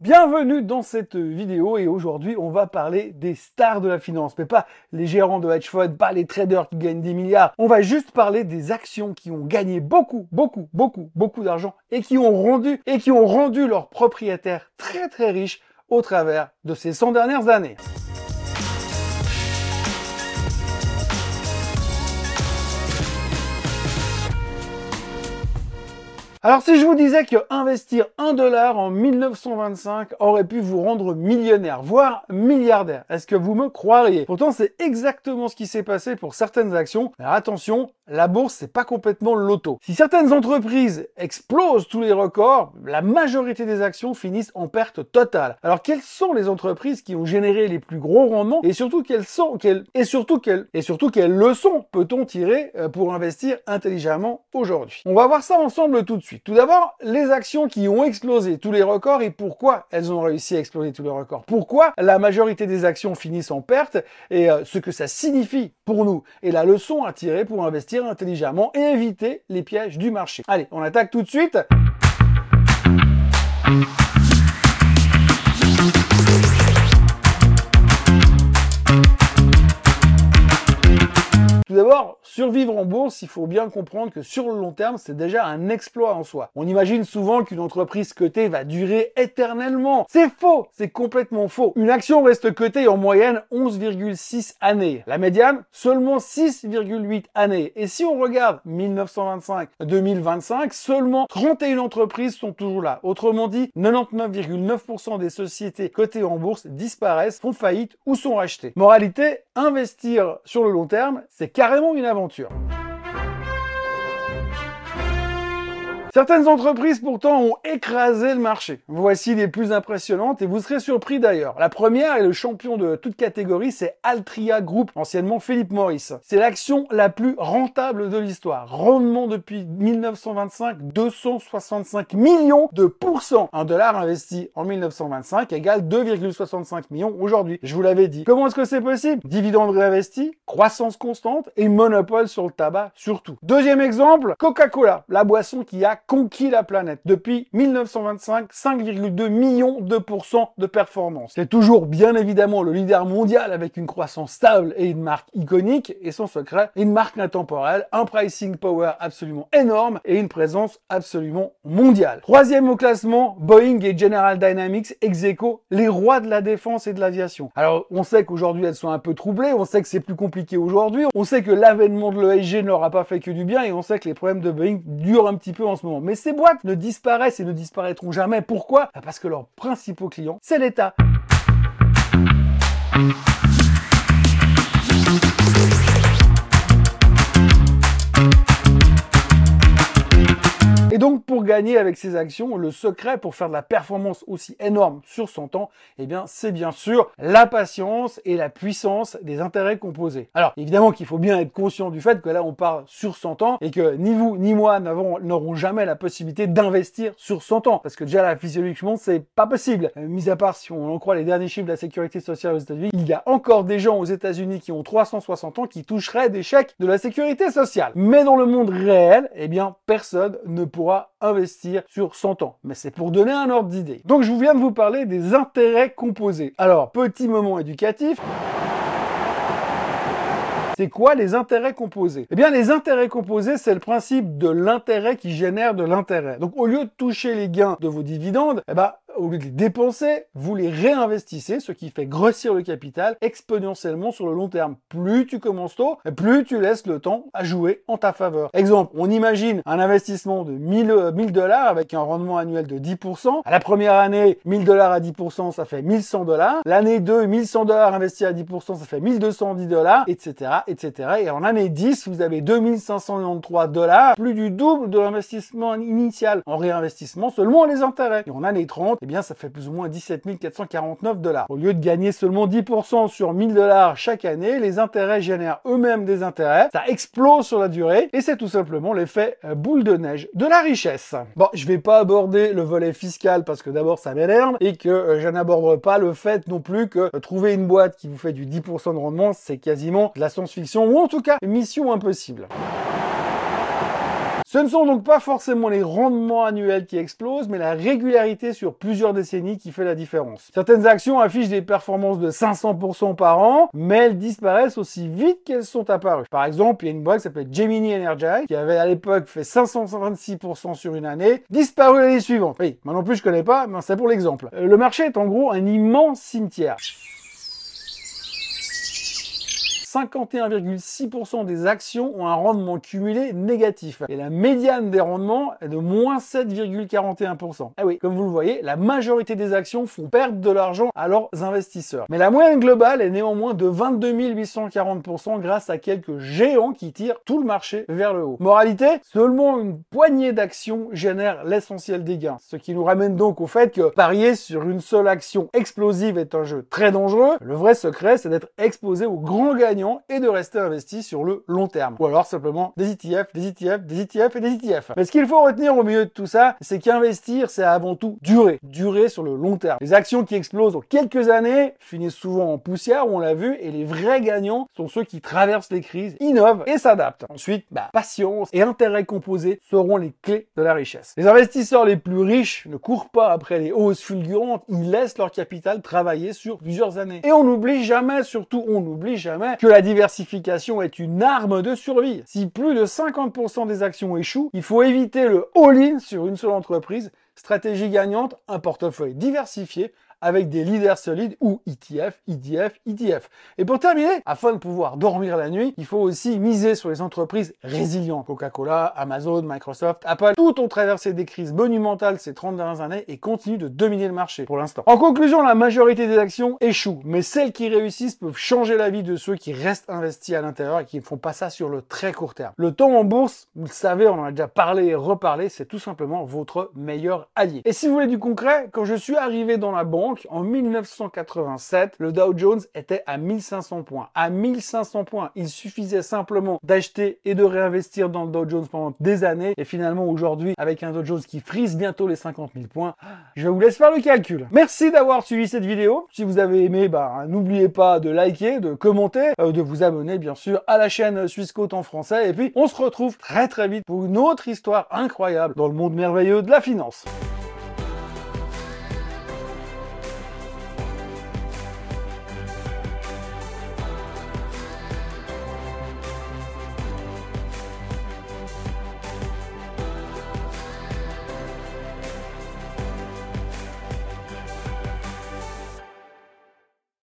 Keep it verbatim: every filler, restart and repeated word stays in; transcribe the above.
Bienvenue dans cette vidéo et aujourd'hui on va parler des stars de la finance, mais pas les gérants de hedge funds, pas les traders qui gagnent des milliards. On va juste parler des actions qui ont gagné beaucoup, beaucoup, beaucoup, beaucoup d'argent et qui ont rendu et qui ont rendu leurs propriétaires très très riches au travers de ces cent dernières années. Alors si je vous disais que investir un dollar en mille neuf cent vingt-cinq aurait pu vous rendre millionnaire, voire milliardaire, est-ce que vous me croiriez? Pourtant c'est exactement ce qui s'est passé pour certaines actions. Alors attention, la bourse c'est pas complètement le loto. Si certaines entreprises explosent tous les records, la majorité des actions finissent en perte totale. Alors quelles sont les entreprises qui ont généré les plus gros rendements et surtout quelles sont quelles et surtout quelles et surtout quelles leçons peut-on tirer pour investir intelligemment aujourd'hui? On va voir ça ensemble tout de suite. Tout d'abord, les actions qui ont explosé tous les records et pourquoi elles ont réussi à exploser tous les records. Pourquoi la majorité des actions finissent en perte et euh, ce que ça signifie pour nous et la leçon à tirer pour investir intelligemment et éviter les pièges du marché. Allez, on attaque tout de suite. Tout d'abord, survivre en bourse, il faut bien comprendre que sur le long terme, c'est déjà un exploit en soi. On imagine souvent qu'une entreprise cotée va durer éternellement. C'est faux, c'est complètement faux. Une action reste cotée en moyenne onze virgule six années. La médiane, seulement six virgule huit années. Et si on regarde mille neuf cent vingt-cinq à deux mille vingt-cinq, seulement trente et une entreprises sont toujours là. Autrement dit, quatre-vingt-dix-neuf virgule neuf pour cent des sociétés cotées en bourse disparaissent, font faillite ou sont rachetées. Moralité, investir sur le long terme, c'est carrément une aventure. Certaines entreprises pourtant ont écrasé le marché. Voici les plus impressionnantes et vous serez surpris d'ailleurs. La première et le champion de toute catégorie, c'est Altria Group, anciennement Philip Morris. C'est l'action la plus rentable de l'histoire. Rendement depuis mille neuf cent vingt-cinq, deux cent soixante-cinq millions de pourcents. Un dollar investi en mille neuf cent vingt-cinq égale deux virgule soixante-cinq millions aujourd'hui. Je vous l'avais dit. Comment est-ce que c'est possible? Dividendes réinvestis, croissance constante et monopole sur le tabac surtout. Deuxième exemple, Coca-Cola, la boisson qui a conquis la planète. Depuis mille neuf cent vingt-cinq, cinq virgule deux millions de pourcents de performance. C'est toujours bien évidemment le leader mondial avec une croissance stable et une marque iconique et son secret, une marque intemporelle, un pricing power absolument énorme et une présence absolument mondiale. Troisième au classement, Boeing et General Dynamics ex aequo, les rois de la défense et de l'aviation. Alors on sait qu'aujourd'hui elles sont un peu troublées, on sait que c'est plus compliqué aujourd'hui, on sait que l'avènement de l'E S G ne leur a pas fait que du bien et on sait que les problèmes de Boeing durent un petit peu en ce moment. Mais ces boîtes ne disparaissent et ne disparaîtront jamais. Pourquoi? Parce que leurs principaux clients, c'est l'État. Et donc, pour gagner avec ces actions, le secret pour faire de la performance aussi énorme sur cent ans, eh bien, c'est bien sûr la patience et la puissance des intérêts composés. Alors, évidemment qu'il faut bien être conscient du fait que là, on parle sur cent ans et que ni vous ni moi n'auront jamais la possibilité d'investir sur cent ans. Parce que déjà, là, physiologiquement, c'est pas possible. Euh, mis à part si on en croit les derniers chiffres de la sécurité sociale aux États-Unis, il y a encore des gens aux États-Unis qui ont trois cent soixante ans qui toucheraient des chèques de la sécurité sociale. Mais dans le monde réel, eh bien, personne ne pourra investir sur cent ans. Mais c'est pour donner un ordre d'idée. Donc je vous viens de vous parler des intérêts composés. Alors, petit moment éducatif. C'est quoi les intérêts composés? Eh bien, les intérêts composés, c'est le principe de l'intérêt qui génère de l'intérêt. Donc, au lieu de toucher les gains de vos dividendes, eh ben, au lieu de les dépenser, vous les réinvestissez, ce qui fait grossir le capital exponentiellement sur le long terme. Plus tu commences tôt, plus tu laisses le temps à jouer en ta faveur. Exemple, on imagine un investissement de mille dollars avec un rendement annuel de dix pour cent. À la première année, mille dollars à dix pour cent, ça fait mille cent dollars. L'année deux, mille cent dollars investis à dix pour cent, ça fait mille deux cent dix dollars, et cetera, et cetera. Et en année dix, vous avez deux mille cinq cent quatre-vingt-treize dollars, plus du double de l'investissement initial. En réinvestissement, seulement les intérêts. Et en année trente, eh bien, ça fait plus ou moins dix-sept mille quatre cent quarante-neuf dollars. Au lieu de gagner seulement dix pour cent sur mille dollars chaque année, les intérêts génèrent eux-mêmes des intérêts. Ça explose sur la durée et c'est tout simplement l'effet boule de neige de la richesse. Bon, je vais pas aborder le volet fiscal parce que d'abord ça m'énerve et que euh, je n'aborderai pas le fait non plus que euh, trouver une boîte qui vous fait du dix pour cent de rendement, c'est quasiment de la science-fiction ou en tout cas mission impossible. Ce ne sont donc pas forcément les rendements annuels qui explosent, mais la régularité sur plusieurs décennies qui fait la différence. Certaines actions affichent des performances de cinq cents pour cent par an, mais elles disparaissent aussi vite qu'elles sont apparues. Par exemple, il y a une boîte qui s'appelle Gemini Energy, qui avait à l'époque fait cinq cent vingt-six pour cent sur une année, disparu l'année suivante. Oui, moi non plus je connais pas, mais c'est pour l'exemple. Le marché est en gros un immense cimetière. cinquante et un virgule six pour cent des actions ont un rendement cumulé négatif. Et la médiane des rendements est de moins sept virgule quarante et un pour cent. Ah oui, comme vous le voyez, la majorité des actions font perdre de l'argent à leurs investisseurs. Mais la moyenne globale est néanmoins de vingt-deux mille huit cent quarante pour cent grâce à quelques géants qui tirent tout le marché vers le haut. Moralité, seulement une poignée d'actions génère l'essentiel des gains. Ce qui nous ramène donc au fait que parier sur une seule action explosive est un jeu très dangereux. Le vrai secret, c'est d'être exposé aux grands gagnants et de rester investi sur le long terme. Ou alors simplement des E T F, des E T F, des E T F et des E T F. Mais ce qu'il faut retenir au milieu de tout ça, c'est qu'investir, c'est avant tout durer. Durer sur le long terme. Les actions qui explosent en quelques années finissent souvent en poussière, on l'a vu, et les vrais gagnants sont ceux qui traversent les crises, innovent et s'adaptent. Ensuite, bah, patience et intérêt composé seront les clés de la richesse. Les investisseurs les plus riches ne courent pas après les hausses fulgurantes, ils laissent leur capital travailler sur plusieurs années. Et on n'oublie jamais, surtout on n'oublie jamais, que la diversification est une arme de survie. Si plus de cinquante pour cent des actions échouent, il faut éviter le all-in sur une seule entreprise. Stratégie gagnante, un portefeuille diversifié avec des leaders solides ou E T F, E T F, E T F. Et pour terminer, afin de pouvoir dormir la nuit, il faut aussi miser sur les entreprises résilientes. Coca-Cola, Amazon, Microsoft, Apple, toutes ont traversé des crises monumentales ces trente dernières années et continuent de dominer le marché pour l'instant. En conclusion, la majorité des actions échouent, mais celles qui réussissent peuvent changer la vie de ceux qui restent investis à l'intérieur et qui ne font pas ça sur le très court terme. Le temps en bourse, vous le savez, on en a déjà parlé et reparlé, c'est tout simplement votre meilleur allié. Et si vous voulez du concret, quand je suis arrivé dans la banque, en mille neuf cent quatre-vingt-sept, le Dow Jones était à mille cinq cents points. À mille cinq cents points, il suffisait simplement d'acheter et de réinvestir dans le Dow Jones pendant des années. Et finalement, aujourd'hui, avec un Dow Jones qui frise bientôt les cinquante mille points, je vous laisse faire le calcul. Merci d'avoir suivi cette vidéo. Si vous avez aimé, bah, n'oubliez pas de liker, de commenter, euh, de vous abonner, bien sûr, à la chaîne Swissquote en français. Et puis, on se retrouve très très vite pour une autre histoire incroyable dans le monde merveilleux de la finance.